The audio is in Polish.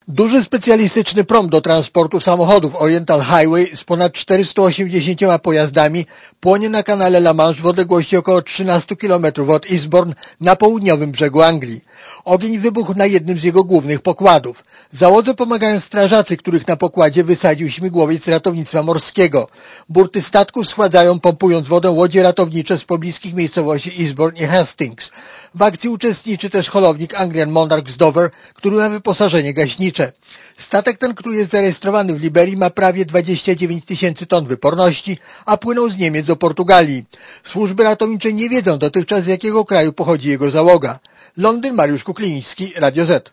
Duży specjalistyczny prom do transportu samochodów Oriental Highway z ponad 480 pojazdami płonie na kanale La Manche w odległości około 13 km od Eastbourne na południowym brzegu Anglii. Ogień wybuchł na jednym z jego głównych pokładów. Załodze pomagają strażacy, których na pokładzie wysadził śmigłowiec ratownictwa morskiego. Burty statków schładzają, pompując wodę, łodzie ratownicze z pobliskich miejscowości Eastbourne i Hastings. W akcji uczestniczy też holownik Anglian Monarch z Dover, który ma wyposażenie gaśnicze. Statek ten, który jest zarejestrowany w Liberii, ma prawie 29 000 ton wyporności, a płynął z Niemiec do Portugalii. Służby ratownicze nie wiedzą dotychczas, z jakiego kraju pochodzi jego załoga. Londyn, Mariusz Kukliński, Radio Z.